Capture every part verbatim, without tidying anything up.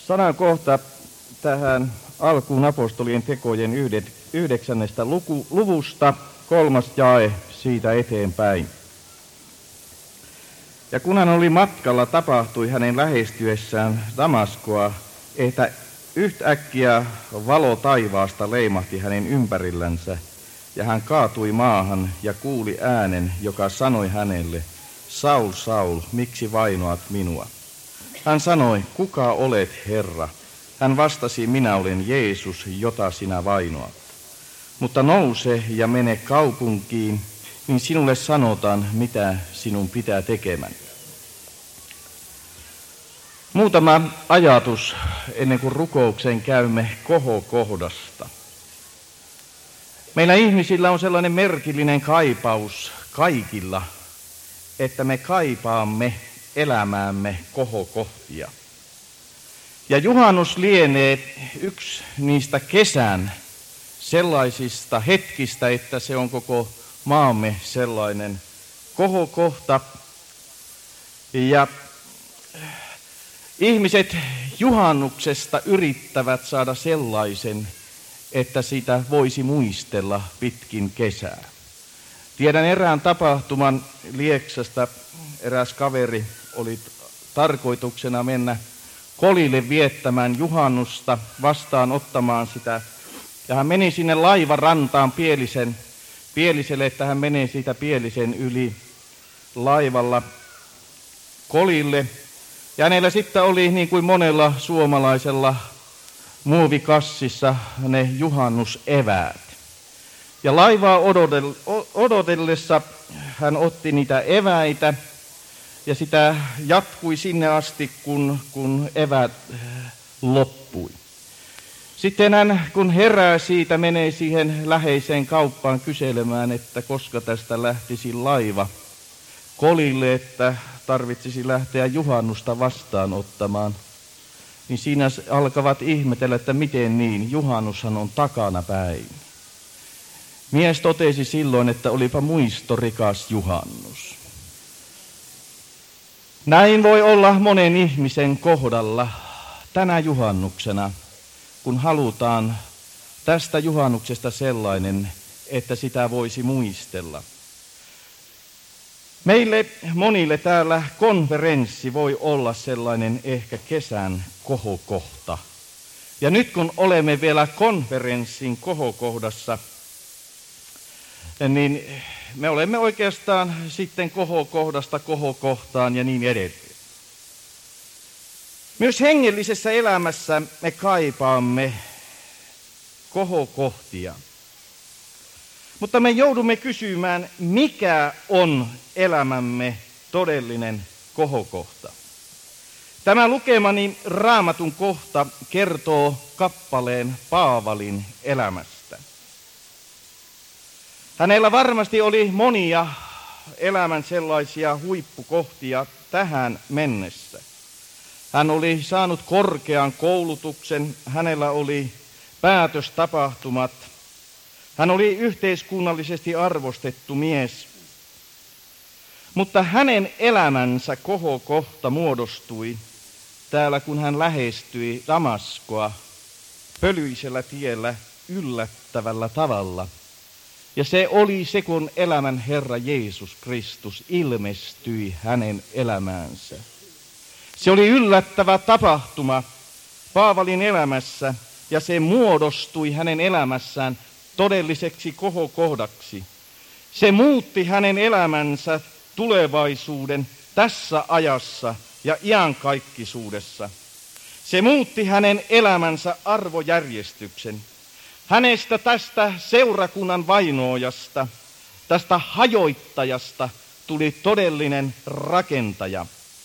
Sanakohta tähän alkuun apostolien tekojen yhdeksännestä luku, luvusta, kolmas jae siitä eteenpäin. Ja kun hän oli matkalla, tapahtui hänen lähestyessään Damaskoa, että yhtäkkiä valo taivaasta leimahti hänen ympärillänsä, ja hän kaatui maahan ja kuuli äänen, joka sanoi hänelle, Saul, Saul, miksi vainoat minua? Hän sanoi, kuka olet, Herra? Hän vastasi, minä olen Jeesus, jota sinä vainoat. Mutta nouse ja mene kaupunkiin, niin sinulle sanotaan, mitä sinun pitää tekemään. Muutama ajatus ennen kuin rukoukseen käymme kohokohdasta. Meillä ihmisillä on sellainen merkillinen kaipaus kaikilla, että me kaipaamme elämäämme kohokohtia. Ja juhannus lienee yksi niistä kesän sellaisista hetkistä, että se on koko maamme sellainen kohokohta. Ja ihmiset juhannuksesta yrittävät saada sellaisen, että sitä voisi muistella pitkin kesää. Tiedän erään tapahtuman Lieksasta. Eräs kaveri oli tarkoituksena mennä Kolille viettämään juhannusta, vastaan ottamaan sitä. Ja hän meni sinne laivarantaan Pielisen, Pieliselle, että hän menee siitä Pielisen yli laivalla Kolille. Ja hänellä sitten oli niin kuin monella suomalaisella muovikassissa ne juhannuseväät. Ja laivaa odotellessa hän otti niitä eväitä ja sitä jatkui sinne asti, kun, kun eväät loppui. Sitten hän, kun herää siitä, menee siihen läheiseen kauppaan kyselemään, että koska tästä lähtisi laiva Kolille, että tarvitsisi lähteä juhannusta vastaanottamaan. Niin siinä alkavat ihmetellä, että miten niin, juhannushan on takana päin. Mies totesi silloin, että olipa muistorikas juhannus. Näin voi olla monen ihmisen kohdalla tänä juhannuksena, kun halutaan tästä juhannuksesta sellainen, että sitä voisi muistella. Meille monille täällä konferenssi voi olla sellainen ehkä kesän kohokohta. Ja nyt kun olemme vielä konferenssin kohokohdassa, niin me olemme oikeastaan sitten kohokohdasta kohokohtaan ja niin edelleen. Myös hengellisessä elämässä me kaipaamme kohokohtia. Mutta me joudumme kysymään, mikä on elämämme todellinen kohokohta. Tämä lukemani Raamatun kohta kertoo kappaleen Paavalin elämästä. Hänellä varmasti oli monia elämän sellaisia huippukohtia tähän mennessä. Hän oli saanut korkean koulutuksen, hänellä oli päätöstapahtumat. Hän oli yhteiskunnallisesti arvostettu mies. Mutta hänen elämänsä kohokohta muodostui täällä, kun hän lähestyi Damaskoa pölyisellä tiellä yllättävällä tavalla. Ja se oli se, kun elämän Herra Jeesus Kristus ilmestyi hänen elämäänsä. Se oli yllättävä tapahtuma Paavalin elämässä, ja se muodostui hänen elämässään todelliseksi kohokohdaksi. Se muutti hänen elämänsä tulevaisuuden tässä ajassa ja iankaikkisuudessa. Se muutti hänen elämänsä arvojärjestyksen. Hänestä tästä seurakunnan vainoojasta, tästä hajoittajasta tuli todellinen rakentaja.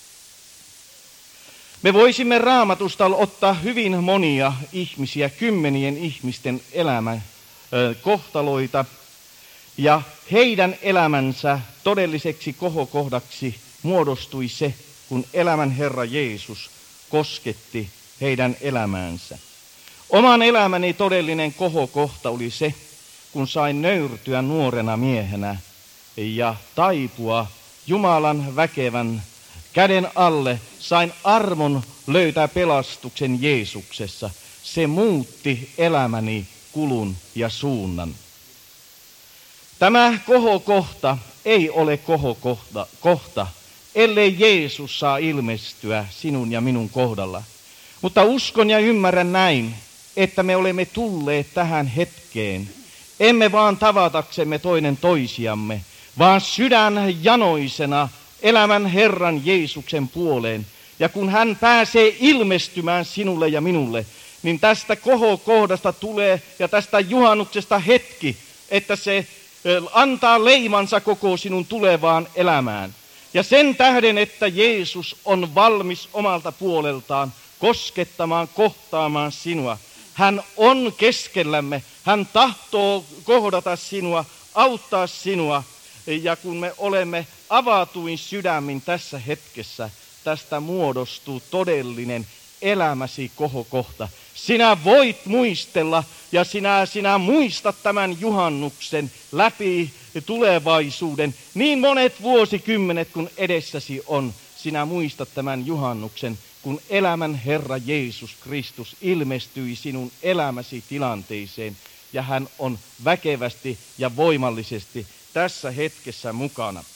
Me voisimme Raamatusta ottaa hyvin monia ihmisiä, kymmenien ihmisten elämän kohtaloita, ja heidän elämänsä todelliseksi kohokohdaksi muodostui se, kun elämän Herra Jeesus kosketti heidän elämäänsä. Oman elämäni todellinen kohokohta oli se, kun sain nöyrtyä nuorena miehenä ja taipua Jumalan väkevän käden alle, sain armon löytää pelastuksen Jeesuksessa. Se muutti elämäni kulun ja suunnan. Tämä kohokohta ei ole kohokohta, kohta, ellei Jeesus saa ilmestyä sinun ja minun kohdalla. Mutta uskon ja ymmärrän näin, että me olemme tulleet tähän hetkeen. Emme vaan tavataksemme toinen toisiamme, vaan sydän janoisena elämän Herran Jeesuksen puoleen. Ja kun hän pääsee ilmestymään sinulle ja minulle, niin tästä kohokohdasta tulee ja tästä juhannuksesta hetki, että se antaa leimansa koko sinun tulevaan elämään. Ja sen tähden, että Jeesus on valmis omalta puoleltaan koskettamaan, kohtaamaan sinua. Hän on keskellämme, hän tahtoo kohdata sinua, auttaa sinua. Ja kun me olemme avatuin sydämin tässä hetkessä, tästä muodostuu todellinen elämäsi kohokohta. Sinä voit muistella ja sinä, sinä muistat tämän juhannuksen läpi tulevaisuuden. Niin monet vuosikymmenet kun edessäsi on, sinä muistat tämän juhannuksen, kun elämän Herra Jeesus Kristus ilmestyi sinun elämäsi tilanteeseen. Ja hän on väkevästi ja voimallisesti tässä hetkessä mukana.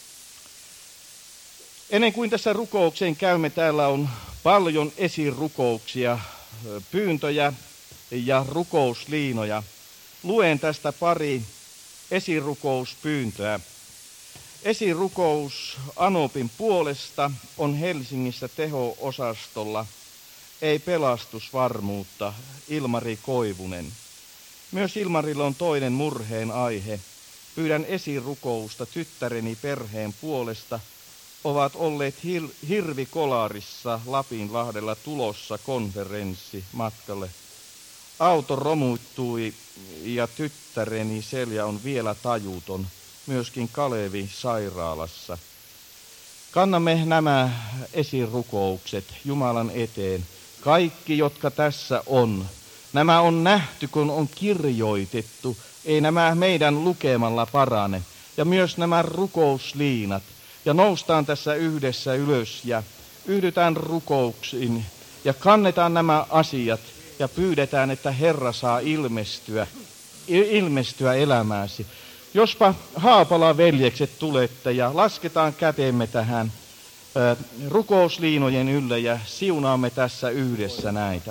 Ennen kuin tässä rukoukseen käymme, täällä on paljon esirukouksia, pyyntöjä ja rukousliinoja. Luen tästä pari esirukouspyyntöä. Esirukous Anopin puolesta on Helsingissä teho-osastolla. Ei pelastusvarmuutta, Ilmari Koivunen. Myös Ilmarilla on toinen murheen aihe. Pyydän esirukousta tyttäreni perheen puolesta. Ovat olleet hir- Hirvikolarissa Lapinlahdella tulossa konferenssi matkalle. Auto romuttui ja tyttäreni Selja on vielä tajuton, myöskin Kalevi sairaalassa. Kannamme nämä esirukoukset Jumalan eteen. Kaikki, jotka tässä on, nämä on nähty, kun on kirjoitettu. Ei nämä meidän lukemalla parane. Ja myös nämä rukousliinat. Ja noustaan tässä yhdessä ylös ja yhdytään rukouksiin ja kannetaan nämä asiat ja pyydetään, että Herra saa ilmestyä, ilmestyä elämääsi. Jospa Haapalan veljekset tulette ja lasketaan kätemme tähän ä, rukousliinojen ylle ja siunaamme tässä yhdessä näitä.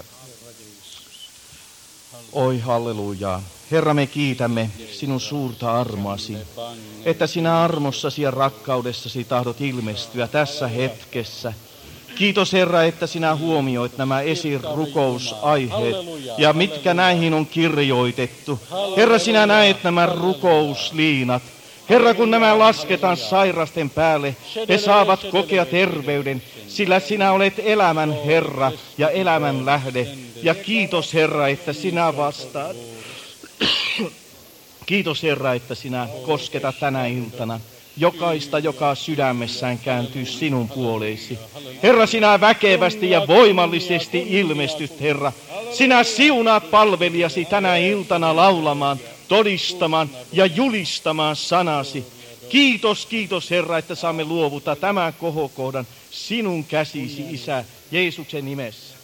Oi hallelujaa. Herra, me kiitämme sinun suurta armoasi, että sinä armossasi ja rakkaudessasi tahdot ilmestyä tässä hetkessä. Kiitos Herra, että sinä huomioit nämä esirukousaiheet ja mitkä näihin on kirjoitettu. Herra, sinä näet nämä rukousliinat. Herra, kun nämä lasketaan sairasten päälle, he saavat kokea terveyden, sillä sinä olet elämän Herra ja elämän lähde. Ja kiitos Herra, että sinä vastaat. Kiitos Herra, että sinä kosketat tänä iltana jokaista, joka sydämessään kääntyy sinun puoleisi. Herra, sinä väkevästi ja voimallisesti ilmestyt, Herra. Sinä siunaat palvelijasi tänä iltana laulamaan, todistamaan ja julistamaan sanasi. Kiitos, kiitos Herra, että saamme luovuttaa tämän kohokohdan sinun käsisi, Isä, Jeesuksen nimessä.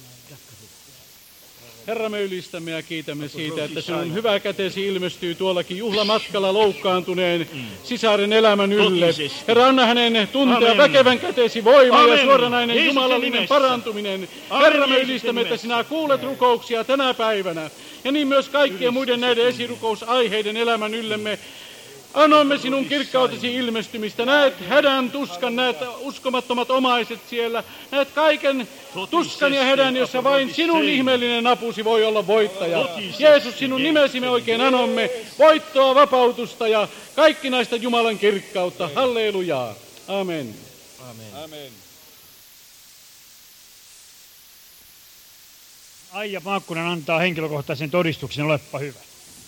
Herra, me ylistämme ja kiitämme siitä, että sinun hyvä kätesi ilmestyy tuollakin juhlamatkalla loukkaantuneen sisaren elämän ylle. Herra, anna hänen tuntea Amen. Väkevän kätesi voima Amen. Ja suoranainen jumalallinen parantuminen. Amen. Herra, me ylistämme, että sinä kuulet rukouksia tänä päivänä. Ja niin myös kaikkien muiden näiden esirukousaiheiden elämän yllemme. Anoimme sinun kirkkautesi ilmestymistä. Näet hädän, tuskan, näet uskomattomat omaiset siellä. Näet kaiken tuskan ja hädän, jossa vain sinun ihmeellinen apusi voi olla voittaja. Jeesus, sinun nimesi me oikein anomme voittoa, vapautusta ja kaikkinaista Jumalan kirkkautta. Hallelujaa. Amen. Amen. Amen. Aija Maakkunen antaa henkilökohtaisen todistuksen. Olepa hyvä.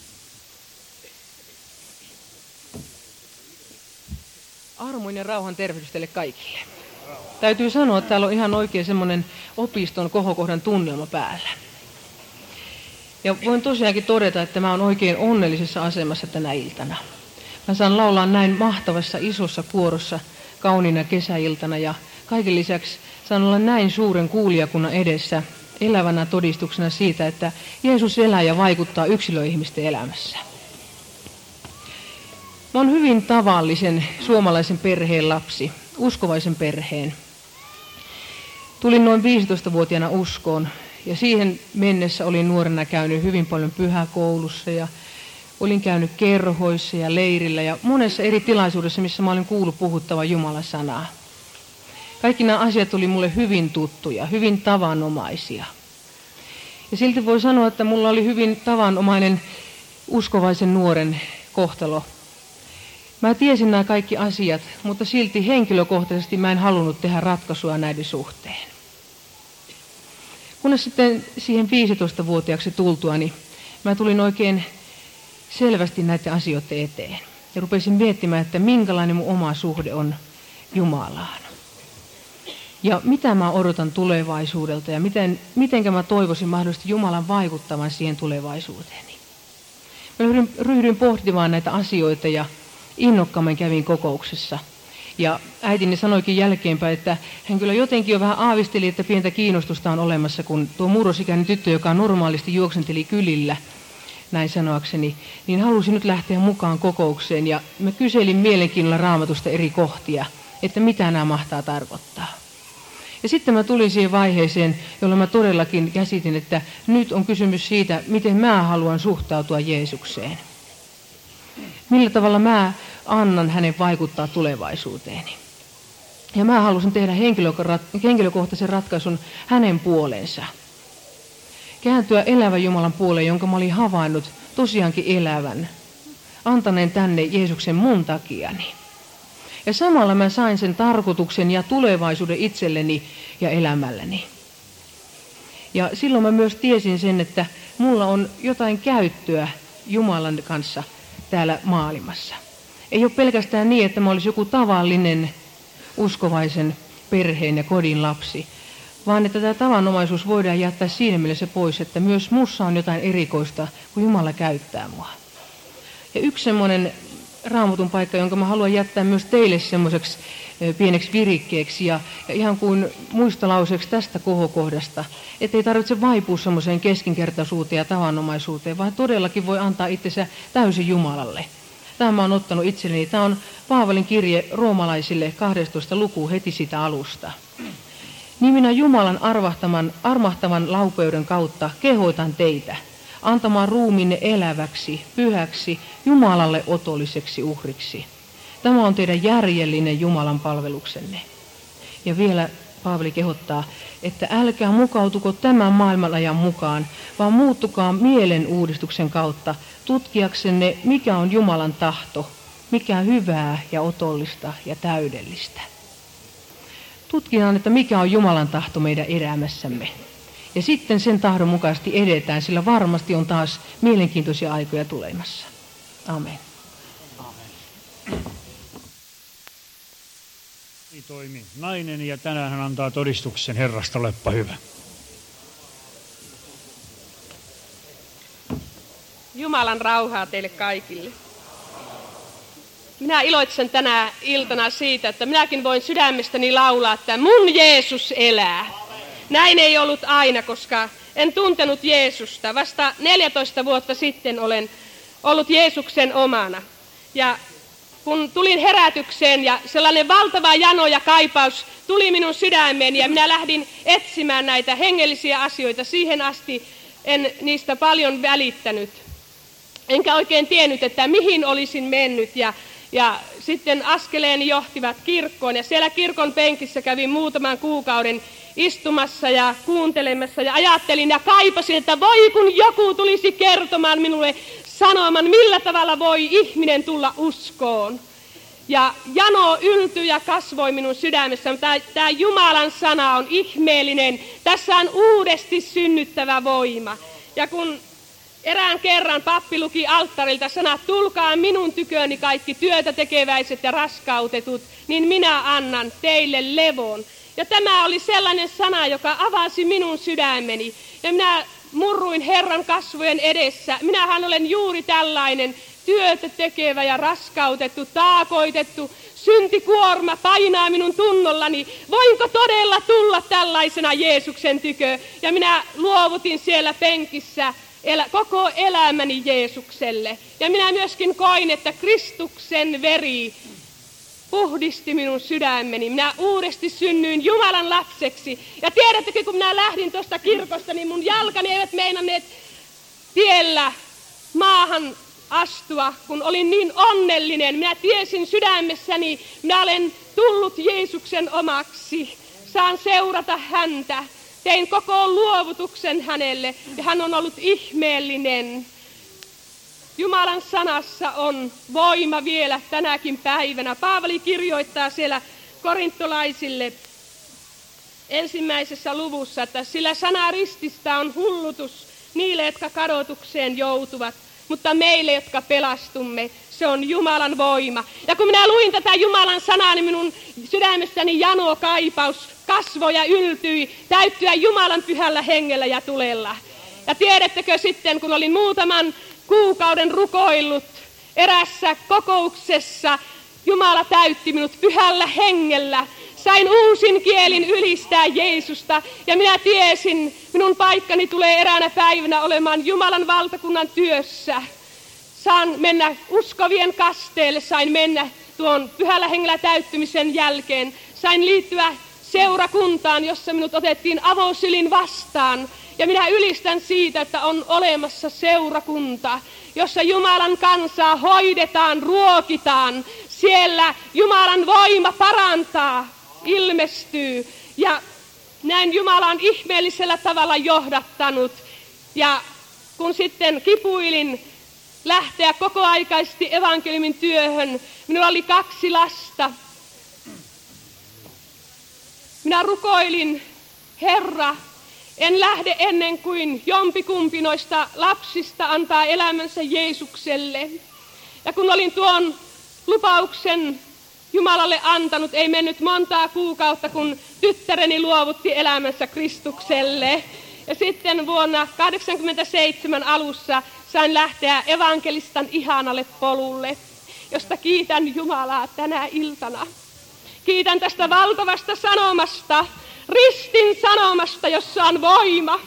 Armoinen rauhan tervehdys teille kaikille. Täytyy sanoa, että täällä on ihan oikein semmoinen opiston kohokohdan tunnelma päällä. Ja voin tosiaankin todeta, että mä oon oikein onnellisessa asemassa tänä iltana. Mä saan laulaa näin mahtavassa isossa kuorossa kauniina kesäiltana ja kaiken lisäksi saan olla näin suuren kuulijakunnan edessä elävänä todistuksena siitä, että Jeesus elää ja vaikuttaa yksilöihmisten elämässä. Mä oon hyvin tavallisen suomalaisen perheen lapsi, uskovaisen perheen. Tulin noin viisitoistavuotiaana uskoon ja siihen mennessä olin nuorena käynyt hyvin paljon pyhäkoulussa ja olin käynyt kerhoissa ja leirillä ja monessa eri tilaisuudessa, missä mä olin kuullut puhuttavan Jumalan sanaa. Kaikki nämä asiat oli mulle hyvin tuttuja, hyvin tavanomaisia. Ja silti voi sanoa, että mulla oli hyvin tavanomainen uskovaisen nuoren kohtalo. Mä tiesin nämä kaikki asiat, mutta silti henkilökohtaisesti mä en halunnut tehdä ratkaisua näiden suhteen. Kunnes sitten siihen viisitoistavuotiaaksi tultuani, mä tulin oikein selvästi näiden asioiden eteen. Ja rupesin miettimään, että minkälainen mun oma suhde on Jumalaan. Ja mitä mä odotan tulevaisuudelta ja miten, mitenkä mä toivoisin mahdollisesti Jumalan vaikuttavan siihen tulevaisuuteeni. Mä ryhdyin, ryhdyin pohtimaan näitä asioita ja innokkaammin kävin kokouksessa. Ja äitini sanoikin jälkeenpäin, että hän kyllä jotenkin jo vähän aavisteli, että pientä kiinnostusta on olemassa, kun tuo murrosikäinen tyttö, joka normaalisti juoksenteli kylillä, näin sanoakseni, niin halusin nyt lähteä mukaan kokoukseen. Ja mä kyselin mielenkiinnolla Raamatusta eri kohtia, että mitä nämä mahtaa tarkoittaa. Ja sitten mä tulin siihen vaiheeseen, jolloin mä todellakin käsitin, että nyt on kysymys siitä, miten mä haluan suhtautua Jeesukseen. Millä tavalla mä annan hänen vaikuttaa tulevaisuuteeni. Ja mä halusin tehdä henkilökohtaisen ratkaisun hänen puoleensa. Kääntyä elävän Jumalan puoleen, jonka mä olin havainnut tosiaankin elävän. Antaneen tänne Jeesuksen mun takiani. Ja samalla mä sain sen tarkoituksen ja tulevaisuuden itselleni ja elämälläni. Ja silloin mä myös tiesin sen, että mulla on jotain käyttöä Jumalan kanssa täällä maailmassa. Ei ole pelkästään niin, että mä olisin joku tavallinen uskovaisen perheen ja kodin lapsi, vaan että tämä tavanomaisuus voidaan jättää siinä mielessä pois, että myös mussa on jotain erikoista, kun Jumala käyttää mua. Ja yksi semmoinen Raamatun paikka, jonka mä haluan jättää myös teille semmoiseksi pieneksi virikkeeksi ja, ja ihan kuin muistolauseeksi tästä kohokohdasta, ettei tarvitse vaipua semmoiseen keskinkertaisuuteen ja tavanomaisuuteen, vaan todellakin voi antaa itsensä täysin Jumalalle. Tämä mä oon ottanut itselleni. Tämä on Paavalin kirje roomalaisille kahdestoista luku heti sitä alusta. Niin minä Jumalan arvahtavan, armahtavan laupeuden kautta kehoitan teitä antamaan ruumiinne eläväksi, pyhäksi, Jumalalle otolliseksi uhriksi. Tämä on teidän järjellinen Jumalan palveluksenne. Ja vielä Paavali kehottaa, että älkää mukautuko tämän maailmanajan mukaan, vaan muuttukaa mielen uudistuksen kautta tutkiaksenne, mikä on Jumalan tahto, mikä on hyvää ja otollista ja täydellistä. Tutkitaan, että mikä on Jumalan tahto meidän elämässämme. Ja sitten sen tahdon mukaisesti edetään, sillä varmasti on taas mielenkiintoisia aikoja tulemassa. Amen. Amen. Niin toimi nainen ja tänään hän antaa todistuksen Herrasta, oleppa hyvä. Jumalan rauhaa teille kaikille. Minä iloitsen tänä iltana siitä, että minäkin voin sydämestäni laulaa, että mun Jeesus elää. Näin ei ollut aina, koska en tuntenut Jeesusta. Vasta neljätoista vuotta sitten olen ollut Jeesuksen omana. Ja kun tulin herätykseen ja sellainen valtava jano ja kaipaus tuli minun sydämeeni ja minä lähdin etsimään näitä hengellisiä asioita. Siihen asti en niistä paljon välittänyt. Enkä oikein tiennyt, että mihin olisin mennyt ja, ja sitten askeleeni johtivat kirkkoon ja siellä kirkon penkissä kävin muutaman kuukauden istumassa ja kuuntelemassa ja ajattelin ja kaipasin, että voi kun joku tulisi kertomaan minulle sanoman, millä tavalla voi ihminen tulla uskoon. Ja jano yltyi ja kasvoi minun sydämessä. Tämä Jumalan sana on ihmeellinen. Tässä on uudesti synnyttävä voima. Ja kun erään kerran pappi luki alttarilta sanat, tulkaa minun tyköni kaikki työtä tekeväiset ja raskautetut, niin minä annan teille levon. Ja tämä oli sellainen sana, joka avasi minun sydämeni. Ja minä murruin Herran kasvojen edessä. Minähän olen juuri tällainen työtä tekevä ja raskautettu, taakoitettu, syntikuorma painaa minun tunnollani. Voinko todella tulla tällaisena Jeesuksen tykö? Ja minä luovutin siellä penkissä elä, koko elämäni Jeesukselle. Ja minä myöskin koin, että Kristuksen veri puhdisti minun sydämeni. Minä uudesti synnyin Jumalan lapseksi. Ja tiedättekö, kun minä lähdin tuosta kirkosta, niin mun jalkani eivät meinanneet tiellä maahan astua, kun olin niin onnellinen. Minä tiesin sydämessäni, minä olen tullut Jeesuksen omaksi. Saan seurata häntä. Tein koko luovutuksen hänelle ja hän on ollut ihmeellinen. Jumalan sanassa on voima vielä tänäkin päivänä. Paavali kirjoittaa siellä korintolaisille ensimmäisessä luvussa, että sillä sana rististä on hullutus niille, jotka kadotukseen joutuvat, mutta meille, jotka pelastumme, se on Jumalan voima. Ja kun minä luin tätä Jumalan sanaa, niin minun sydämessäni jano kaipaus kasvoi ja yltyi täyttyä Jumalan pyhällä hengellä ja tulella. Ja tiedättekö sitten, kun olin muutaman kuukauden rukoillut erässä kokouksessa, Jumala täytti minut pyhällä hengellä. Sain uusin kielin ylistää Jeesusta ja minä tiesin, minun paikkani tulee eräänä päivänä olemaan Jumalan valtakunnan työssä. Saan mennä uskovien kasteelle, sain mennä tuon pyhällä hengellä täyttymisen jälkeen. Sain liittyä seurakuntaan, jossa minut otettiin avosylin vastaan. Ja minä ylistän siitä, että on olemassa seurakunta, jossa Jumalan kansaa hoidetaan, ruokitaan. Siellä Jumalan voima parantaa, ilmestyy. Ja näin Jumala on ihmeellisellä tavalla johdattanut. Ja kun sitten kipuilin lähteä kokoaikaisesti evankeliumin työhön, minulla oli kaksi lasta. Minä rukoilin, Herra, en lähde ennen kuin jompikumpi noista lapsista antaa elämänsä Jeesukselle. Ja kun olin tuon lupauksen Jumalalle antanut, ei mennyt montaa kuukautta, kun tyttäreni luovutti elämänsä Kristukselle. Ja sitten vuonna tuhatyhdeksänsataakahdeksankymmentäseitsemän alussa sain lähteä evankelistan ihanalle polulle, josta kiitän Jumalaa tänä iltana. Kiitän tästä valtavasta sanomasta, ristin sanomasta, jossa on voima,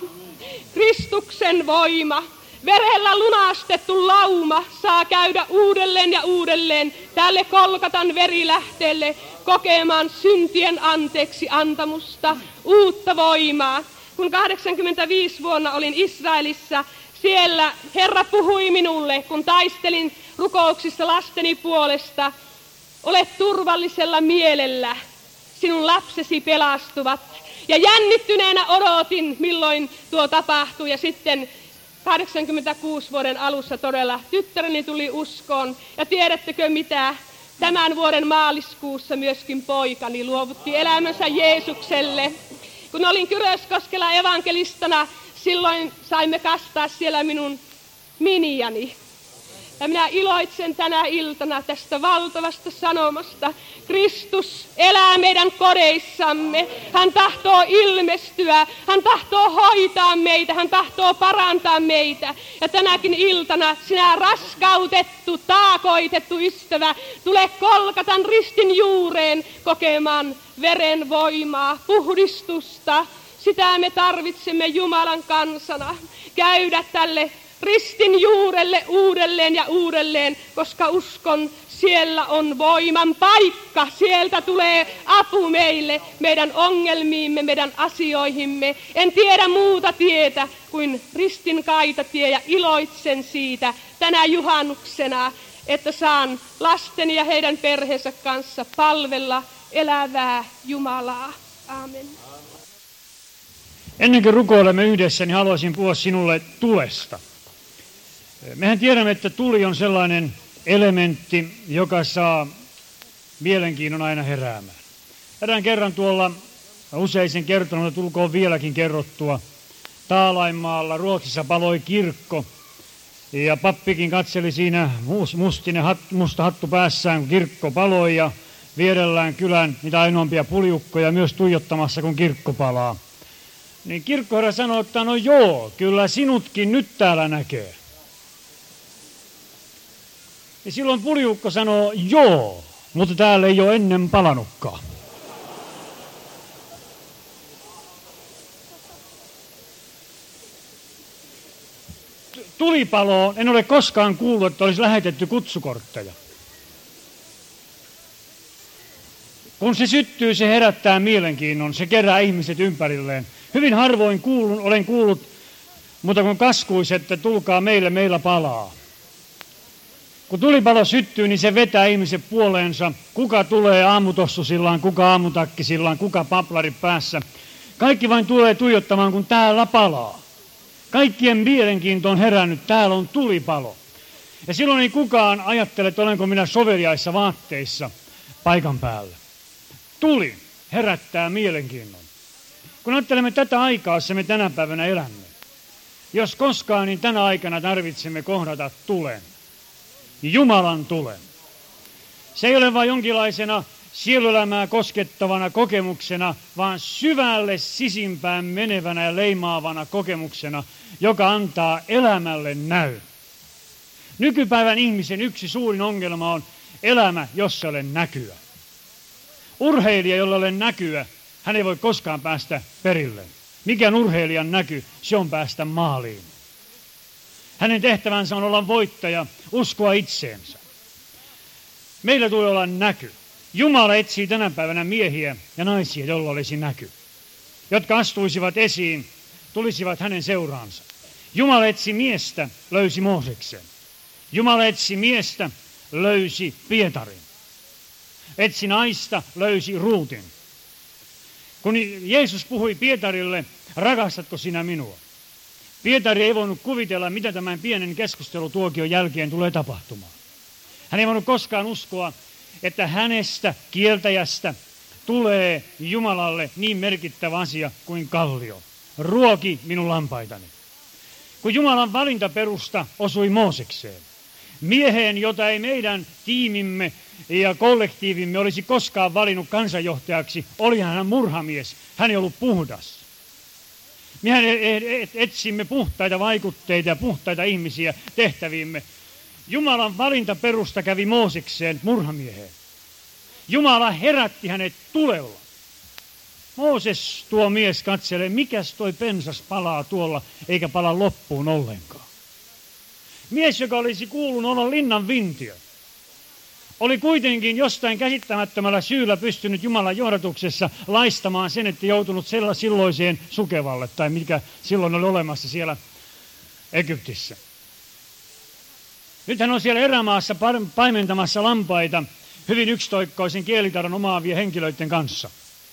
Kristuksen voima. Verellä lunastettu lauma saa käydä uudelleen ja uudelleen tälle Kolkatan verilähteelle kokemaan syntien anteeksi antamusta, uutta voimaa. Kun kahdeksankymmentäviisi vuonna olin Israelissa, siellä Herra puhui minulle, kun taistelin rukouksissa lasteni puolesta, ole turvallisella mielellä, sinun lapsesi pelastuvat. Ja jännittyneenä odotin, milloin tuo tapahtui. Ja sitten kahdeksankymmentäkuusi vuoden alussa todella tyttäreni tuli uskoon. Ja tiedättekö mitä? Tämän vuoden maaliskuussa myöskin poikani luovutti elämänsä Jeesukselle. Kun olin Kyröskoskella evankelistana, silloin saimme kastaa siellä minun miniani. Ja minä iloitsen tänä iltana tästä valtavasta sanomasta. Kristus elää meidän kodeissamme. Hän tahtoo ilmestyä. Hän tahtoo hoitaa meitä. Hän tahtoo parantaa meitä. Ja tänäkin iltana sinä raskautettu, taakoitettu ystävä, tule Kolkatan ristin juureen kokemaan veren voimaa, puhdistusta. Sitä me tarvitsemme Jumalan kansana. Käydä tälle ristin juurelle uudelleen ja uudelleen, koska uskon, siellä on voiman paikka. Sieltä tulee apu meille, meidän ongelmiimme, meidän asioihimme. En tiedä muuta tietä kuin ristin kaitatie ja iloitsen siitä tänä juhannuksena, että saan lasteni ja heidän perheensä kanssa palvella elävää Jumalaa. Aamen. Ennen kuin rukoilemme yhdessä, niin haluaisin puhua sinulle tulesta. Mehän tiedämme, että tuli on sellainen elementti, joka saa mielenkiinnon aina heräämään. Erään kerran tuolla useisen kertonut, että tulkoon vieläkin kerrottua, Taalainmaalla Ruotsissa paloi kirkko. Ja pappikin katseli siinä mustinen hat, musta hattu päässään, kun kirkko paloi, ja vierellään kylän niitä ainoampia puliukkoja myös tuijottamassa, kun kirkko palaa. Niin kirkkoherra sanoi, että no joo, kyllä sinutkin nyt täällä näkee. Ja silloin puliukko sanoo, joo, mutta täällä ei ole ennen palanutkaan. Tulipaloon en ole koskaan kuullut, että olisi lähetetty kutsukortteja. Kun se syttyy, se herättää mielenkiinnon, se kerää ihmiset ympärilleen. Hyvin harvoin kuulun, olen kuullut, mutta kun kaskuisi, että tulkaa meille, meillä palaa. Kun tulipalo syttyy, niin se vetää ihmiset puoleensa. Kuka tulee aamutossusillaan, kuka aamutakkisillaan, kuka paplari päässä. Kaikki vain tulee tuijottamaan, kun täällä palaa. Kaikkien mielenkiinto on herännyt, täällä on tulipalo. Ja silloin ei kukaan ajattele, että olenko minä soveliaissa vaatteissa paikan päällä. Tuli herättää mielenkiinnon. Kun ajattelemme tätä aikaa, jossa me tänä päivänä elämme, jos koskaan, niin tänä aikana tarvitsemme kohdata tulen. Jumalan tulen. Se ei ole vain jonkinlaisena sieluelämää koskettavana kokemuksena, vaan syvälle sisimpään menevänä ja leimaavana kokemuksena, joka antaa elämälle näyn. Nykypäivän ihmisen yksi suurin ongelma on elämä, jossa ei ole näkyä. Urheilija, jolla ei ole näkyä, hän ei voi koskaan päästä perille. Mikä urheilijan näky? Se on päästä maaliin. Hänen tehtävänsä on olla voittaja, uskoa itseensä. Meillä tulee olla näky. Jumala etsii tänä päivänä miehiä ja naisia, joilla olisi näky. Jotka astuisivat esiin, tulisivat hänen seuraansa. Jumala etsi miestä, löysi Mooseksen. Jumala etsi miestä, löysi Pietarin. Etsi naista, löysi Ruutin. Kun Jeesus puhui Pietarille, rakastatko sinä minua? Pietari ei voinut kuvitella, mitä tämän pienen keskustelutuokion jälkeen tulee tapahtumaan. Hän ei voinut koskaan uskoa, että hänestä, kieltäjästä, tulee Jumalalle niin merkittävä asia kuin kallio. Ruoki minun lampaitani. Kun Jumalan valintaperusta osui Moosekseen, mieheen, jota ei meidän tiimimme ja kollektiivimme olisi koskaan valinnut kansanjohtajaksi, oli hän murhamies. Hän ei ollut puhdas. Mehän etsimme puhtaita vaikutteita ja puhtaita ihmisiä tehtäviimme. Jumalan valintaperusta kävi Moosekseen murhamieheen. Jumala herätti hänet tulella. Mooses, tuo mies, katselee, mikäs toi pensas palaa tuolla, eikä pala loppuun ollenkaan. Mies, joka olisi kuulunut olla linnan vintiö, oli kuitenkin jostain käsittämättömällä syyllä pystynyt Jumalan johdatuksessa laistamaan sen, että joutunut silloiseen Sukevalle, tai mikä silloin oli olemassa siellä Egyptissä. Nyt hän on siellä erämaassa paimentamassa lampaita hyvin yksitoikkoisen kielitaidon omaavien henkilöiden kanssa.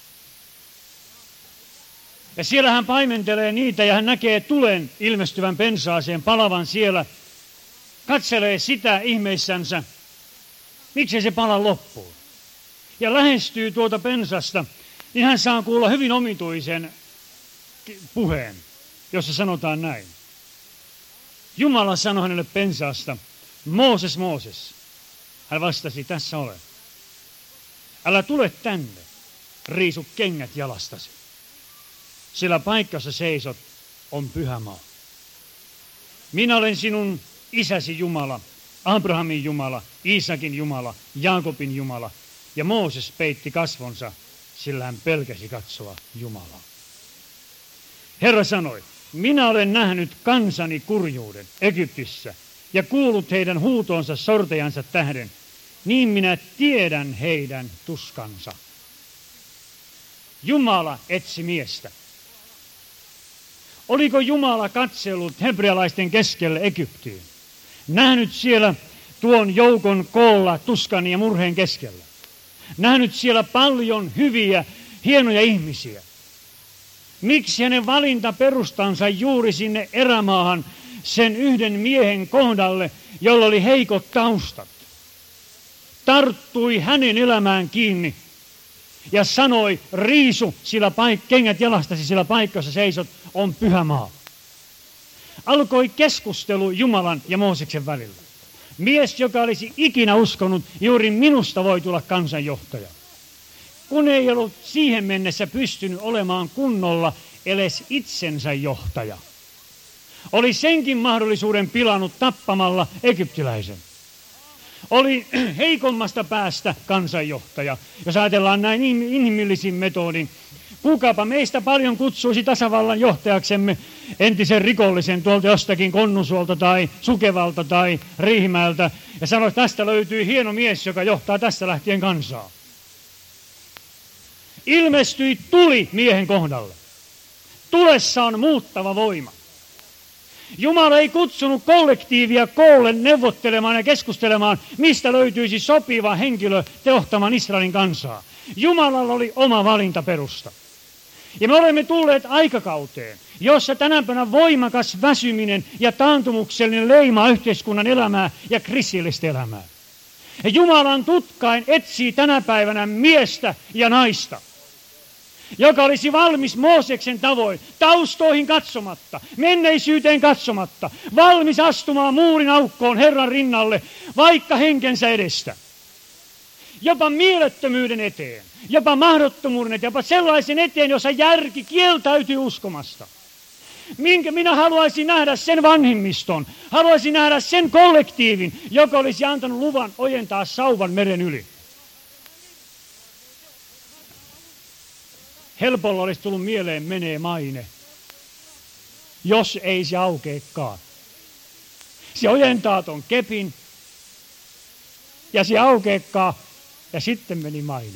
Ja siellä hän paimentelee niitä ja hän näkee tulen ilmestyvän pensaaseen, palavan siellä. Katselee sitä ihmeissänsä, miksei se pala loppuun. Ja lähestyy tuota pensasta, niin hän saa kuulla hyvin omituisen puheen, jossa sanotaan näin. Jumala sanoi hänelle pensaasta, Mooses, Mooses. Hän vastasi, tässä olen. Älä tule tänne, riisu kengät jalastasi. Sillä paikassa seisot on pyhä maa. Minä olen sinun isäsi Jumala, Abrahamin Jumala, Iisakin Jumala, Jaakobin Jumala. Ja Mooses peitti kasvonsa, sillä hän pelkäsi katsoa Jumalaa. Herra sanoi, minä olen nähnyt kansani kurjuuden Egyptissä ja kuullut heidän huutoonsa sortajansa tähden, niin minä tiedän heidän tuskansa. Jumala etsi miestä. Oliko Jumala katsellut hebrealaisten keskelle Egyptiin? Nähnyt siellä tuon joukon koolla tuskan ja murheen keskellä. Nähnyt siellä paljon hyviä, hienoja ihmisiä. Miksi hänen valintaperustansa juuri sinne erämaahan sen yhden miehen kohdalle, jolla oli heikot taustat? Tarttui hänen elämään kiinni ja sanoi, riisu, sillä paik- kengät jalastasi, sillä paikassa seisot, on pyhä maa. Alkoi keskustelu Jumalan ja Mooseksen välillä. Mies, joka olisi ikinä uskonut, juuri minusta voi tulla kansanjohtaja. Kun ei ollut siihen mennessä pystynyt olemaan kunnolla edes itsensä johtaja. Oli senkin mahdollisuuden pilannut tappamalla egyptiläisen. oli heikommasta päästä kansanjohtaja. Jos ajatellaan näin inhimillisin metodin, kukapa meistä paljon kutsuisi tasavallan johtajaksemme entisen rikollisen tuolta jostakin Konnunsuolta tai Sukevalta tai Riihimäeltä ja sanoi, että tästä löytyy hieno mies, joka johtaa tästä lähtien kansaa. Ilmestyi tuli miehen kohdalle. Tulessa on muuttava voima. Jumala ei kutsunut kollektiivia koolle neuvottelemaan ja keskustelemaan, mistä löytyisi sopiva henkilö johtamaan Israelin kansaa. Jumalalla oli oma valintaperusta. Ja me olemme tulleet aikakauteen, jossa tänä päivänä voimakas väsyminen ja taantumuksellinen leimaa yhteiskunnan elämää ja kristillistä elämää. Ja Jumalan tutkain etsii tänä päivänä miestä ja naista, joka olisi valmis Mooseksen tavoin, taustoihin katsomatta, menneisyyteen katsomatta, valmis astumaan muurin aukkoon Herran rinnalle, vaikka henkensä edestä. Jopa mielettömyyden eteen, jopa mahdottomuuden eteen, jopa sellaisen eteen, jossa järki kieltäytyy uskomasta. Minkä minä haluaisin nähdä sen vanhimmiston, haluaisin nähdä sen kollektiivin, joka olisi antanut luvan ojentaa sauvan meren yli. Helpolla olisi tullut mieleen menee maine, jos ei se aukeekaan. Se ojentaa ton kepin ja se aukeekaa ja sitten meni maine.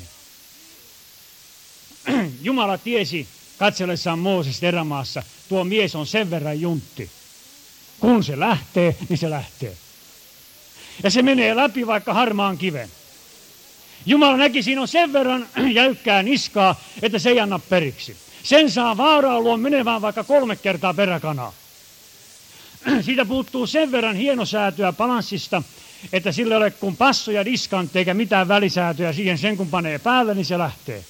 Jumala tiesi katsellessaan Moosesta erämaassa, tuo mies on sen verran juntti. Kun se lähtee, niin se lähtee. Ja se menee läpi vaikka harmaan kiven. Jumala näki, siinä on sen verran jäykkää niskaa, että se ei anna periksi. Sen saa Faaraon luon menevään vaikka kolme kertaa peräkanaa. Siitä puuttuu sen verran hienosäätöä balanssista, että sillä ei ole kuin passo ja diskantti eikä mitään välisäätöä siihen. Sen kun panee päälle, niin se lähtee.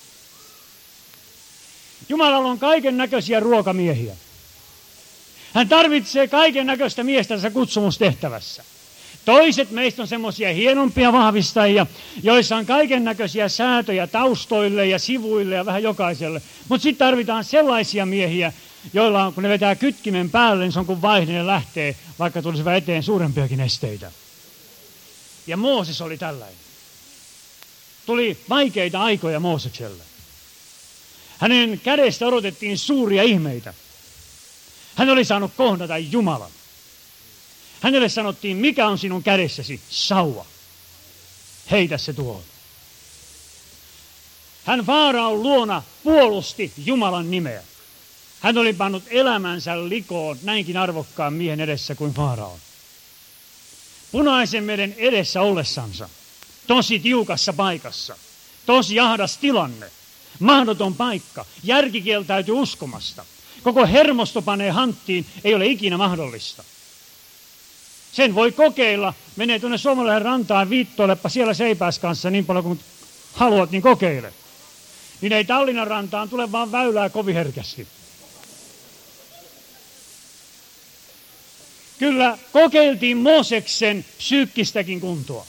Jumalalla on kaiken näköisiä ruokamiehiä. Hän tarvitsee kaiken näköistä miestä tässä kutsumustehtävässä. Toiset meistä on semmoisia hienompia vahvistajia, joissa on kaiken näköisiä säätöjä taustoille ja sivuille ja vähän jokaiselle. Mutta sitten tarvitaan sellaisia miehiä, joilla on, kun ne vetää kytkimen päälle, niin se on kun vaihde, ne lähtee, vaikka tulisivat eteen suurempiakin esteitä. Ja Mooses oli tällainen. Tuli vaikeita aikoja Moosekselle. Hänen kädestä odotettiin suuria ihmeitä. Hän oli saanut kohdata Jumalan. Hänelle sanottiin, mikä on sinun kädessäsi? Sauva. Heitä se tuohon. Hän Faaraon luona puolusti Jumalan nimeä. Hän oli pannut elämänsä likoon näinkin arvokkaan miehen edessä kuin Faaraon. Punaisen meren edessä ollessansa, tosi tiukassa paikassa, tosi jahdas tilanne, mahdoton paikka, järki kieltäytyy uskomasta. Koko hermosto panee hanttiin, ei ole ikinä mahdollista. Sen voi kokeilla, menee tuonne Suomalaisen rantaan, viittoilepa siellä seipäs kanssa niin paljon kuin haluat, niin kokeile. Niin ei Tallinnan rantaan tule vaan väylää kovin herkästi. Kyllä kokeiltiin Mooseksen psyykkistäkin kuntoa.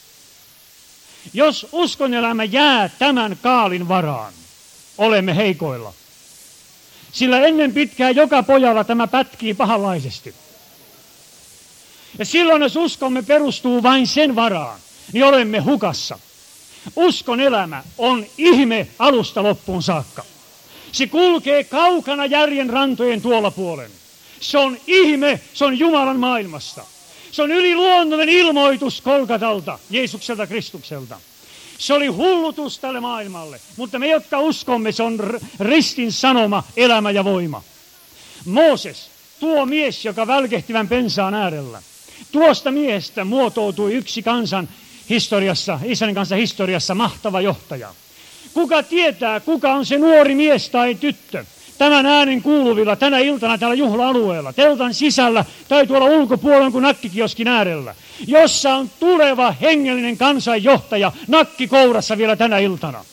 Jos uskonelämä jää tämän kaalin varaan, olemme heikoilla. Sillä ennen pitkää joka pojalla tämä pätkii pahanlaisesti. Ja silloin, jos uskomme perustuu vain sen varaan, niin olemme hukassa. Uskon elämä on ihme alusta loppuun saakka. Se kulkee kaukana järjen rantojen tuolla puolen. Se on ihme, se on Jumalan maailmasta. Se on yliluonnollinen ilmoitus Kolkatalta, Jeesukselta Kristukselta. Se oli hullutus tälle maailmalle, mutta me, jotka uskomme, se on ristin sanoma, elämä ja voima. Mooses, tuo mies, joka välkehtivän pensaan äärellä. Tuosta miehestä muotoutui yksi kansan historiassa, Israelin kansan historiassa mahtava johtaja. Kuka tietää, kuka on se nuori mies tai tyttö? Tämän äänen kuuluvilla tänä iltana täällä juhla-alueella, teltan sisällä tai tuolla ulkopuolella kuin nakkikioskin äärellä, jossa on tuleva hengellinen kansanjohtaja nakki kourassa vielä tänä iltana.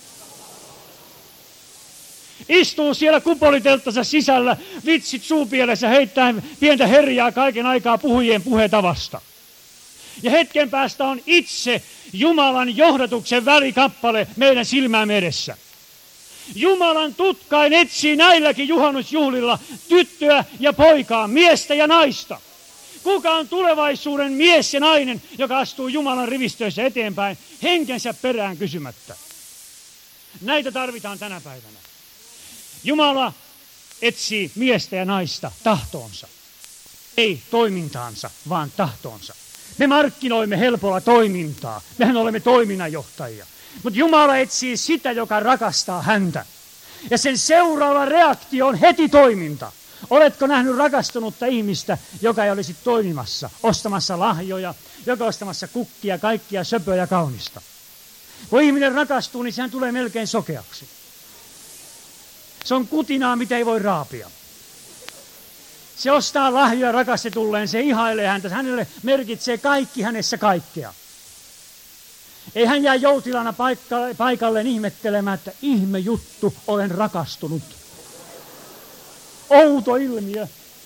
Istuu siellä kupolitelttansa sisällä, vitsit suupielessä, heittää pientä herjaa kaiken aikaa puhujien puhetavasta. Ja hetken päästä on itse Jumalan johdatuksen välikappale meidän silmäämme edessä. Jumalan tutkain etsii näilläkin juhannusjuhlilla tyttöä ja poikaa, miestä ja naista. Kuka on tulevaisuuden mies ja nainen, joka astuu Jumalan rivistöissä eteenpäin, henkensä perään kysymättä? Näitä tarvitaan tänä päivänä. Jumala etsii miestä ja naista tahtoonsa. Ei toimintaansa, vaan tahtoonsa. Me markkinoimme helpolla toimintaa. Mehän olemme toiminnanjohtajia. Mutta Jumala etsii sitä, joka rakastaa häntä. Ja sen seuraava reaktio on heti toiminta. Oletko nähnyt rakastunutta ihmistä, joka ei olisi toimimassa, ostamassa lahjoja, joka ostamassa kukkia, kaikkia söpöä ja kaunista? Kun ihminen rakastuu, niin sehän tulee melkein sokeaksi. Se on kutinaa, mitä ei voi raapia. Se ostaa lahjoja rakastetulleen, se ihailee häntä, hänelle merkitsee kaikki hänessä kaikkea. Ei hän jää joutilana paikalleen ihmettelemään, että ihme juttu, olen rakastunut. Outo ilmiö.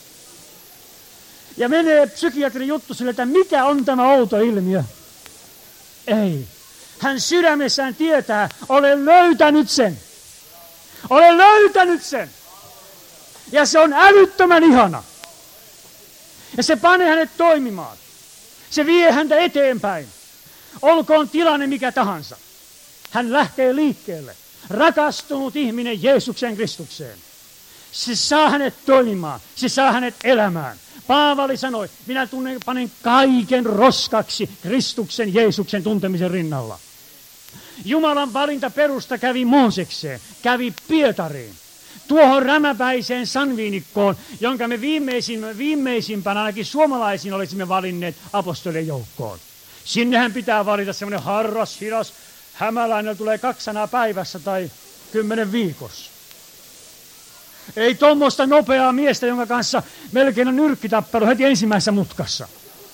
Ja menee psykiatrin juttu sille, että mikä on tämä outo ilmiö. Ei. Hän sydämessään tietää, olen löytänyt sen. Olen löytänyt sen. Ja se on älyttömän ihana. Ja se panee hänet toimimaan. Se vie häntä eteenpäin. Olkoon tilanne mikä tahansa. Hän lähtee liikkeelle. Rakastunut ihminen Jeesuksen Kristukseen. Se saa hänet toimimaan. Se saa hänet elämään. Paavali sanoi, minä tunnen, panen kaiken roskaksi Kristuksen Jeesuksen tuntemisen rinnalla. Jumalan valintaperusta kävi Moosekseen, kävi Pietariin. Tuohon rämäpäiseen sanviinikkoon, jonka me viimeisin, viimeisimpänä ainakin suomalaisiin olisimme valinneet apostolien joukkoon. Sinnehän pitää valita semmoinen harras, hidas, hämäläinen, tulee kaksi sanaa päivässä tai kymmenen viikossa. Ei tuommoista nopeaa miestä, jonka kanssa melkein on nyrkkitappelu heti ensimmäisessä mutkassa.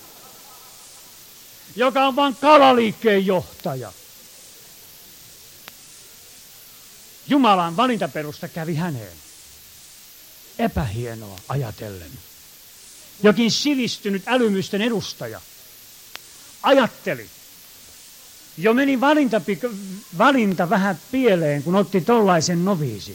Joka on vain kalaliikkeen johtaja. Jumalan valintaperusta kävi häneen. Epähienoa ajatellen. Jokin sivistynyt älymysten edustaja ajatteli. Jo meni valinta, valinta vähän pieleen, kun otti tollaisen noviisin.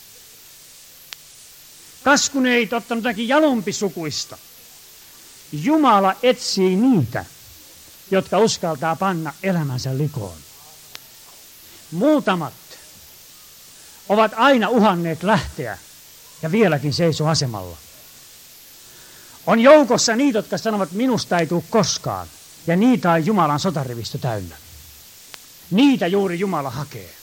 Kas kun ei ottanut jotakin jalompi-sukuista. Jumala etsii niitä, jotka uskaltaa panna elämänsä likoon. Muutamat ovat aina uhanneet lähteä ja vieläkin seisoo asemalla. On joukossa niitä, jotka sanovat, minusta ei tule koskaan. Ja niitä on Jumalan sotarivistö täynnä. Niitä juuri Jumala hakee.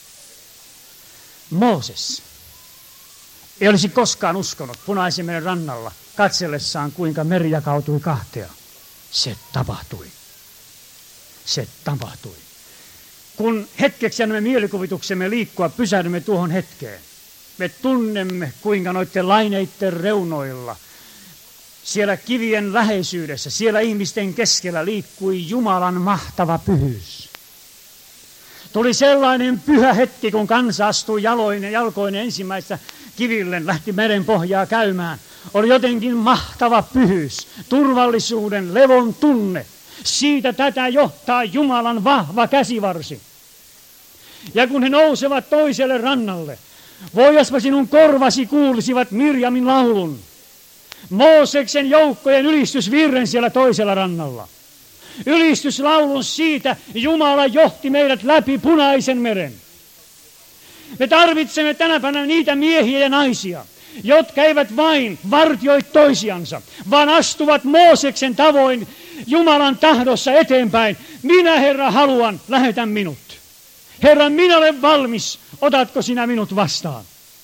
Mooses ei olisi koskaan uskonut Punaisen meren rannalla katsellessaan, kuinka meri jakautui kahtea. Se tapahtui. Se tapahtui. Kun hetkeksi annamme mielikuvituksemme liikkua, pysähdymme tuohon hetkeen. Me tunnemme, kuinka noiden laineiden reunoilla, siellä kivien läheisyydessä, siellä ihmisten keskellä liikkui Jumalan mahtava pyhyys. Tuli sellainen pyhä hetki, kun kansa astui jaloinen, jalkoinen ensimmäistä kiville, lähti meren pohjaa käymään. Oli jotenkin mahtava pyhyys, turvallisuuden, levon tunne. Siitä tätä johtaa Jumalan vahva käsivarsi. Ja kun he nousevat toiselle rannalle, voiaspa sinun korvasi kuulisivat Mirjamin laulun. Mooseksen joukkojen ylistysvirren siellä toisella rannalla. Ylistyslaulun siitä, Jumala johti meidät läpi Punaisen meren. Me tarvitsemme tänä päivänä niitä miehiä ja naisia, jotka eivät vain vartioi toisiansa, vaan astuvat Mooseksen tavoin Jumalan tahdossa eteenpäin. Minä, Herra, haluan, lähetä minut. Herra, minä olen valmis, otatko sinä minut vastaan?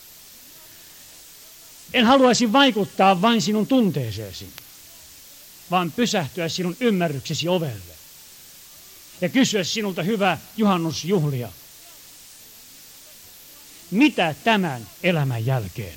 En haluaisi vaikuttaa vain sinun tunteeseesi, vaan pysähtyä sinun ymmärryksesi ovelle ja kysyä sinulta hyvää juhannusjuhlia. Mitä tämän elämän jälkeen?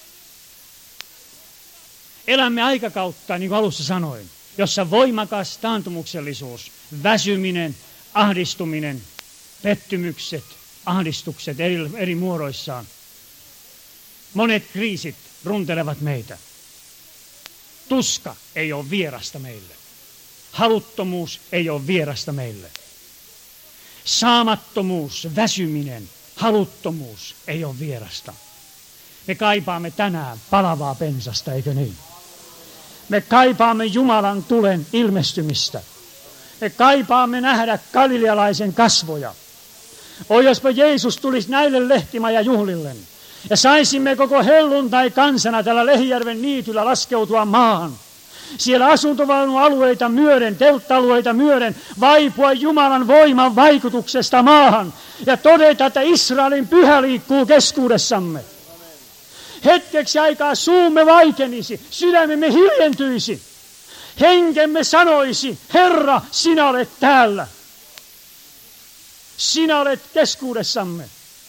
Elämme aikakautta, niin kuin alussa sanoin, jossa voimakas taantumuksellisuus, väsyminen, ahdistuminen, pettymykset, ahdistukset eri, eri muodoissaan. Monet kriisit runtelevat meitä. Tuska ei ole vierasta meille. Haluttomuus ei ole vierasta meille. Saamattomuus, väsyminen, haluttomuus ei ole vierasta. Me kaipaamme tänään palavaa pensasta, eikö niin? Me kaipaamme Jumalan tulen ilmestymistä. Me kaipaamme nähdä galilealaisen kasvoja. Oi, jospa Jeesus tulisi näille lehtimajajuhlille ja saisimme koko helluntai kansana tällä Lehijärven niityllä laskeutua maahan. Siellä asuntovaunualueita myöden, teltta-alueita myöden, vaipua Jumalan voiman vaikutuksesta maahan ja todeta, että Israelin pyhä liikkuu keskuudessamme. Hetkeksi aikaa suumme vaikenisi, sydämemme hiljentyisi. Henkemme sanoisi, Herra, sinä olet täällä. Sinä olet keskuudessamme.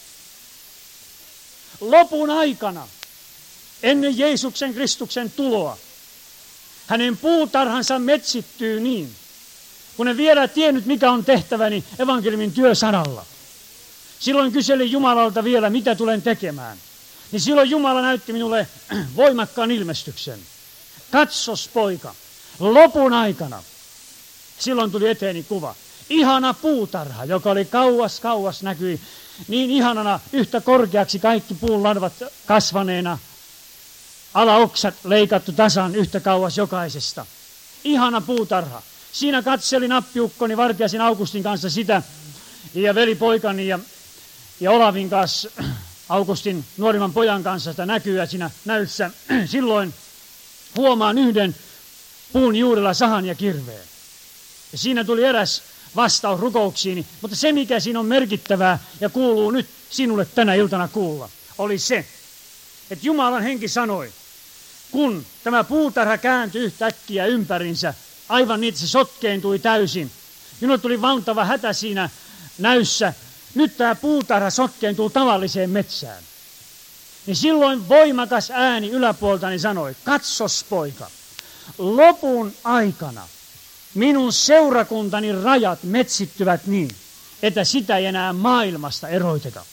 Lopun aikana, ennen Jeesuksen Kristuksen tuloa, hänen puutarhansa metsittyy niin, kun en vielä tiennyt, mikä on tehtäväni evankeliumin työsanalla. Silloin kyselin Jumalalta vielä, mitä tulen tekemään. Niin silloin Jumala näytti minulle voimakkaan ilmestyksen. Katsos, poika, lopun aikana. Silloin tuli eteeni kuva. Ihana puutarha, joka oli kauas, kauas näkyi niin ihanana yhtä korkeaksi kaikki puun ladvat kasvaneena. Alaoksat leikattu tasan yhtä kauas jokaisesta. Ihana puutarha. Siinä katselin appiukkoni Vartiaisen Augustin kanssa sitä ja velipoikani ja, ja Olavin kanssa, Augustin nuorimman pojan kanssa sitä näkyä siinä näyssä. Silloin huomaan yhden puun juurella sahan ja kirveen. Ja siinä tuli eräs vastaus rukouksiini, mutta se mikä siinä on merkittävää ja kuuluu nyt sinulle tänä iltana kuulla, oli se, että Jumalan henki sanoi, kun tämä puutarha kääntyi yhtäkkiä ympärinsä, aivan niin, että se sotkeentui täysin. Minulle tuli valtava hätä siinä näyssä. Nyt tämä puutarha sotkeentuu tavalliseen metsään. Niin silloin voimakas ääni yläpuoltani sanoi, katsos poika, lopun aikana minun seurakuntani rajat metsittyvät niin, että sitä ei enää maailmasta eroteta.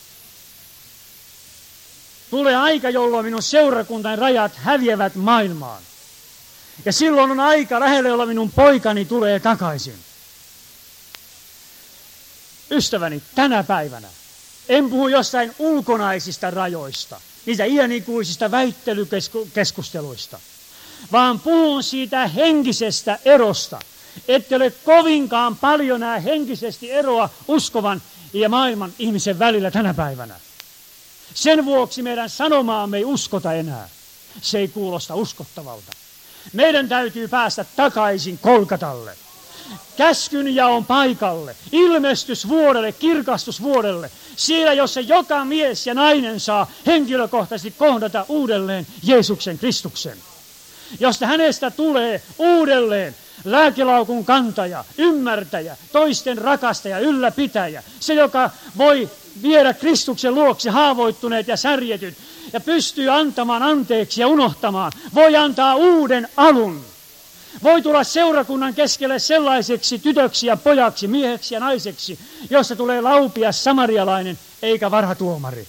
Tulee aika, jolloin minun seurakuntani rajat häviävät maailmaan. Ja silloin on aika lähelle, jolloin minun poikani tulee takaisin. Ystäväni, tänä päivänä en puhu jostain ulkonaisista rajoista, niistä iänikuisista väittelykeskusteluista, vaan puhun siitä henkisestä erosta. Ette ole kovinkaan paljon nämä henkisesti eroa uskovan ja maailman ihmisen välillä tänä päivänä. Sen vuoksi meidän sanomaamme ei uskota enää. Se ei kuulosta uskottavalta. Meidän täytyy päästä takaisin Kolkatalle. Käskynjaon paikalle, ilmestysvuodelle, kirkastusvuodelle. Siellä, jossa joka mies ja nainen saa henkilökohtaisesti kohdata uudelleen Jeesuksen Kristuksen. Josta hänestä tulee uudelleen lääkelaukun kantaja, ymmärtäjä, toisten rakastaja, ylläpitäjä. Se, joka voi viedä Kristuksen luokse haavoittuneet ja särjetyt ja pystyy antamaan anteeksi ja unohtamaan. Voi antaa uuden alun. Voi tulla seurakunnan keskelle sellaiseksi tytöksi ja pojaksi, mieheksi ja naiseksi, jossa tulee laupias samarialainen eikä varhatuomari.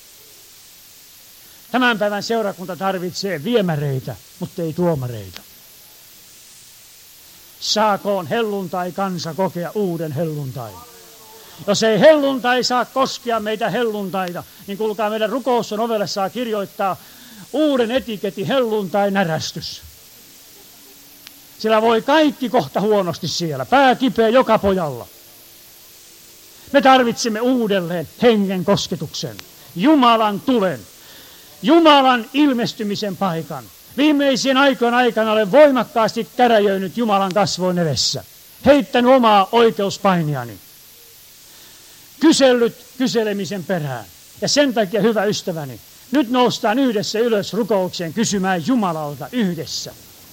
Tämän päivän seurakunta tarvitsee viemäreitä, mutta ei tuomareita. Saakoon helluntai kansa kokea uuden helluntain. Jos ei helluntai saa koskea meitä helluntaita, niin kuulkaa meidän rukousson ovelle saa kirjoittaa uuden etiketin helluntai närästys. Sillä voi kaikki kohta huonosti siellä, pää kipeä joka pojalla. Me tarvitsemme uudelleen hengen kosketuksen, Jumalan tulen, Jumalan ilmestymisen paikan. Viimeisien aikojen aikana olen voimakkaasti käräjöinyt Jumalan kasvoin edessä, heittänyt omaa oikeuspainiani, kysellyt kyselemisen perään. Ja sen takia, hyvä ystäväni, nyt noustaan yhdessä ylös rukoukseen kysymään Jumalalta yhdessä.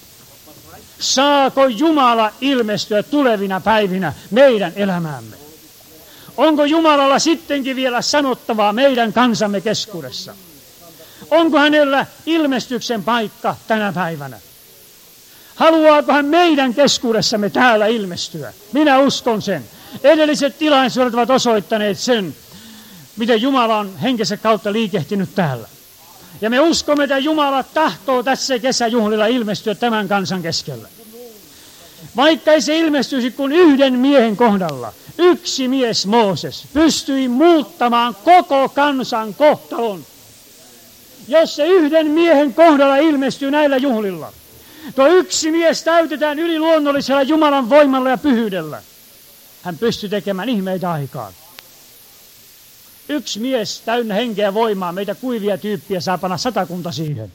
Saako Jumala ilmestyä tulevina päivinä meidän elämäämme? Onko Jumalalla sittenkin vielä sanottavaa meidän kansamme keskuudessa? Onko hänellä ilmestyksen paikka tänä päivänä? Haluaako hän meidän keskuudessamme täällä ilmestyä? Minä uskon sen. Edelliset tilaisuudet ovat osoittaneet sen, miten Jumala on henkensä kautta liikehtinyt täällä. Ja me uskomme, että Jumala tahtoo tässä kesäjuhlilla ilmestyä tämän kansan keskellä. Vaikka ei se ilmestyisi kuin yhden miehen kohdalla, yksi mies Mooses pystyi muuttamaan koko kansan kohtalon. Jos se yhden miehen kohdalla ilmestyy näillä juhlilla, Tuo yksi mies täytetään yliluonnollisella Jumalan voimalla ja pyhyydellä. Hän pystyi tekemään ihmeitä aikaan. Yksi mies täynnä henkeä voimaa, meitä kuivia tyyppiä saa panna satakunta siihen.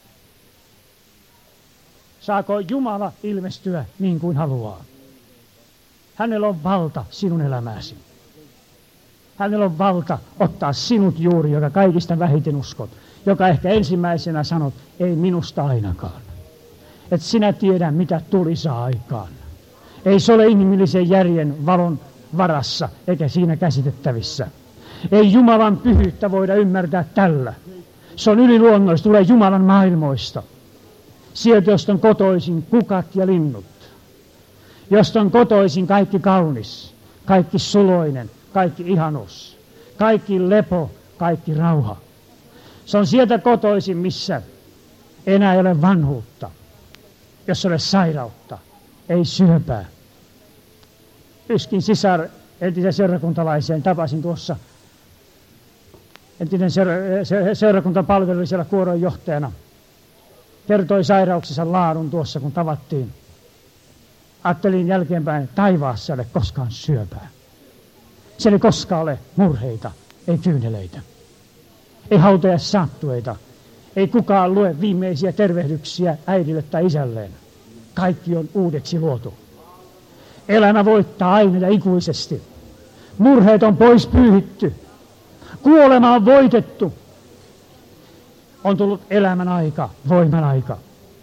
Saako Jumala ilmestyä niin kuin haluaa? Hänellä on valta sinun elämääsi. Hänellä on valta ottaa sinut juuri, joka kaikista vähiten uskot. Joka ehkä ensimmäisenä sanot, ei minusta ainakaan. Et sinä tiedä, mitä tuli saa aikaan. Ei se ole inhimillisen järjen valon varassa, eikä siinä käsitettävissä. Ei Jumalan pyhyyttä voida ymmärtää tällä. Se on yliluonnollista, tulee Jumalan maailmoista. Sieltä, josta on kotoisin kukat ja linnut. Josta on kotoisin kaikki kaunis, kaikki suloinen, kaikki ihanuus, kaikki lepo, kaikki rauha. Se on sieltä kotoisin, missä enää ei ole vanhuutta, jos ei ole sairautta, ei syöpää. Yskin sisar, entisen seurakuntalaiseen, tapasin tuossa. Entinen seura- seurakuntapalvelu oli siellä kuoronjohtajana. Kertoi sairauksensa laadun tuossa, kun tavattiin. Ajattelin jälkeenpäin, että taivaassa ei ole koskaan syöpää. Siellä ei koskaan ole murheita, ei kyyneleitä. Ei hautoja saattueita. Ei kukaan lue viimeisiä tervehdyksiä äidille tai isälleen. Kaikki on uudeksi luotu. Elämä voittaa aina ja ikuisesti. Murheet on pois pyyhitty. Kuolema on voitettu. On tullut elämän aika, voiman aika.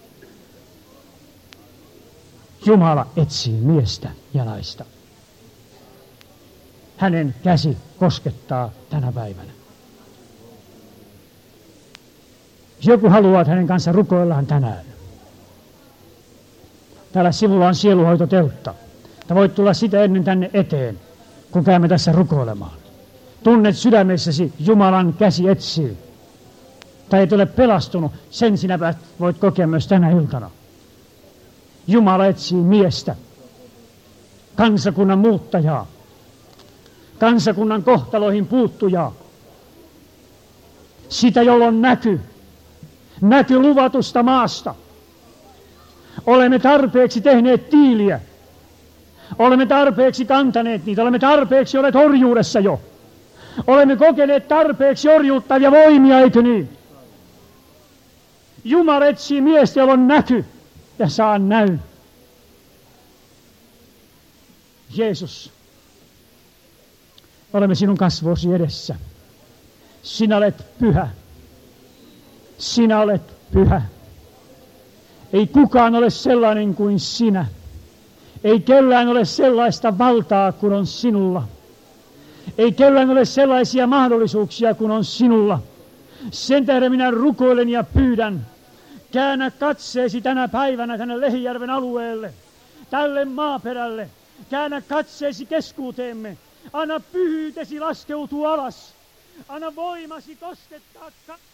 Jumala etsii miestä ja naista. Hänen käsi koskettaa tänä päivänä. Jos joku haluaa, että hänen kanssa rukoillaan tänään. Täällä sivulla on sieluhoitoteltta. Sä voit tulla sitä ennen tänne eteen, kun käymme tässä rukoilemaan. Tunnet sydämessäsi, Jumalan käsi etsii. Tai et ole pelastunut, sen sinä voit kokea myös tänä iltana. Jumala etsii miestä, kansakunnan muuttajaa, kansakunnan kohtaloihin puuttujaa. Sitä, jolla on näky, näky luvatusta maasta. Olemme tarpeeksi tehneet tiiliä. Olemme tarpeeksi kantaneet niitä. Olemme tarpeeksi olleet orjuudessa jo. Olemme kokeneet tarpeeksi orjuuttavia voimia, eikö niin? Jumala etsii miestä, jolla on näky ja saa näyn. Jeesus, olemme sinun kasvosi edessä. Sinä olet pyhä. Sinä olet pyhä. Ei kukaan ole sellainen kuin sinä. Ei kellään ole sellaista valtaa kuin on sinulla. Ei kellään ole sellaisia mahdollisuuksia kuin on sinulla. Sen tähden minä rukoilen ja pyydän. Käännä katseesi tänä päivänä tänne Lehijärven alueelle, tälle maaperälle. Käännä katseesi keskuuteemme. Anna pyhyytesi laskeutua alas. Anna voimasi koskettaa...